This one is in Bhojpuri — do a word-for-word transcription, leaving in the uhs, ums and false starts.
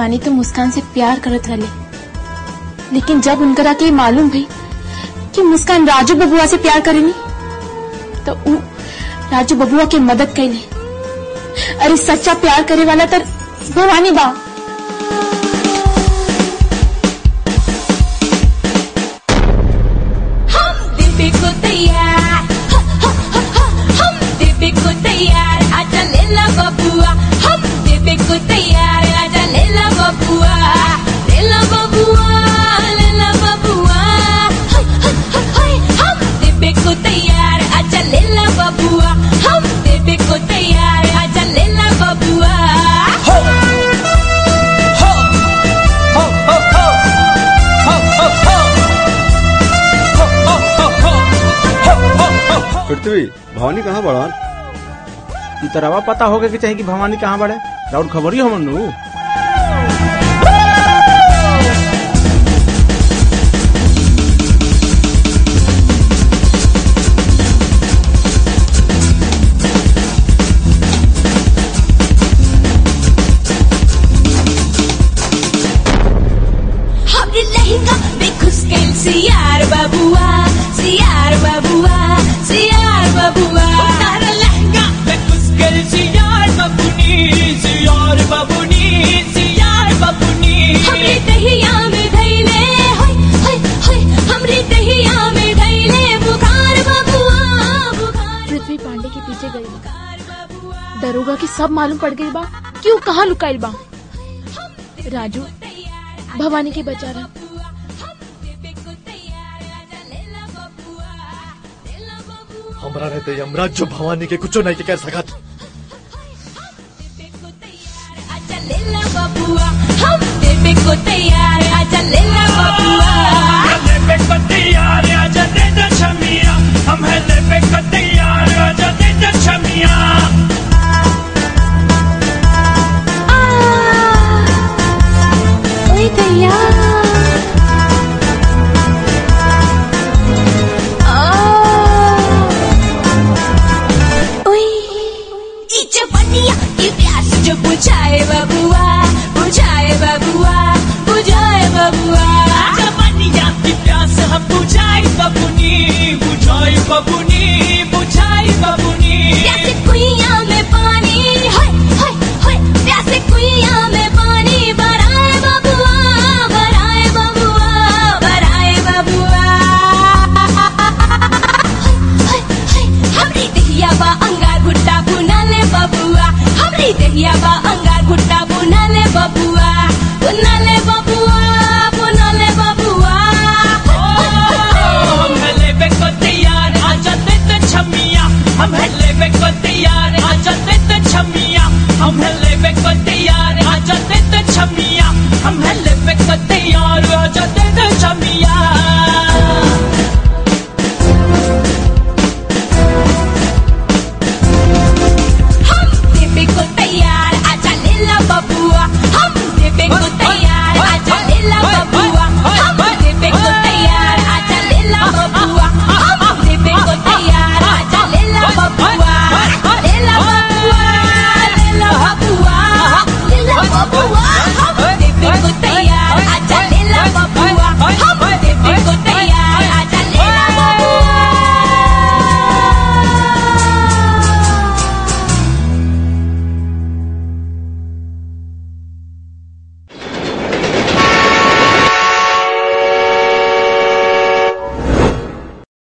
भवानी तो मुस्कान से प्यार करत रहे, लेकिन जब उनकरा के मालूम भई कि मुस्कान राजू बबुआ से प्यार करेनी तो उ राजू बबुआ के मदद कैले। अरे सच्चा प्यार करे वाला तर भवानी बा। हम देवे को तैयार, हम देवे को तैयार, आजा लेला बबुआ। हम देवे को तैयार, आजा लेला बबुआ, लेला बबुआ, लेला बबुआ। हम देवे को तैयार, आजा लेला बबुआ। हम देवे को तैयार, आजा लेला बबुआ। पृथ्वी, भवानी कहाँ बढ़न? तरवा पता होगा कि चाहिए कि भवानी कहाँ बढ़े, राउर खबर ही हमन नु। हमरे लहंगा में घुस गइल सियार बबुआ, सियार बबुआ, सियार बबुआ। तारा लहंगा में घुस गइल सियार बबुनी, सियार बबुनी, सियार बबुनी। हमरे दहिया में धइले, होय होय होय, हमरे दहिया में धइले बुखार बबुआ, बुखार। पृथ्वी पांडे के पीछे गई, दरोगा की सब मालूम पड़ गई बा क्यों कहाँ लुकाइल बा। राजू भवानी के बचा रहा। हमरा रहते यमराज जो भवानी के कुछ नहीं के कर सकत।